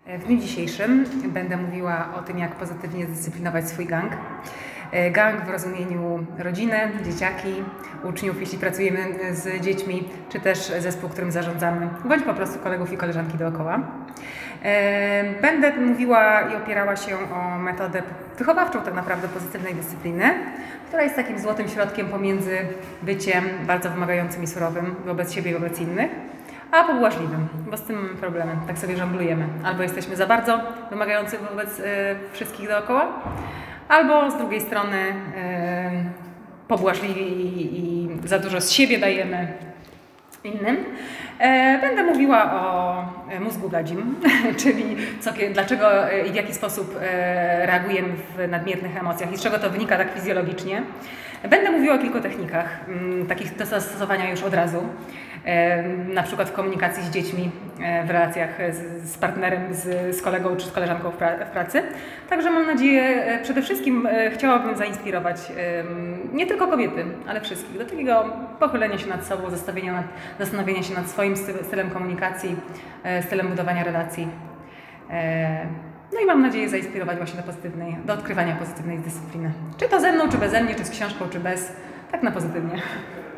W dniu dzisiejszym będę mówiła o tym, jak pozytywnie zdyscyplinować swój gang. Gang w rozumieniu rodzinę, dzieciaki, uczniów, jeśli pracujemy z dziećmi, czy też zespół, którym zarządzamy, bądź po prostu kolegów i koleżanki dookoła. Będę mówiła i opierała się o metodę wychowawczą tak naprawdę pozytywnej dyscypliny, która jest takim złotym środkiem pomiędzy byciem bardzo wymagającym i surowym wobec siebie i wobec innych, a pobłażliwym, bo z tym mamy problemy, tak sobie żonglujemy. Albo jesteśmy za bardzo wymagający wobec wszystkich dookoła, albo z drugiej strony pobłażliwi i za dużo z siebie dajemy innym. Będę mówiła o mózgu gadzim, czyli dlaczego i w jaki sposób reagujemy w nadmiernych emocjach i z czego to wynika tak fizjologicznie. Będę mówiła o kilku technikach, takich do zastosowania już od razu, na przykład w komunikacji z dziećmi, w relacjach z partnerem, z kolegą czy z koleżanką w pracy. Także mam nadzieję, przede wszystkim chciałabym zainspirować nie tylko kobiety, ale wszystkich do takiego pochylenia się nad sobą, zastanowienia się nad swoim stylem komunikacji, stylem budowania relacji. No i mam nadzieję zainspirować właśnie do odkrywania pozytywnej dyscypliny. Czy to ze mną, czy beze mnie, czy z książką, czy bez, tak na pozytywnie.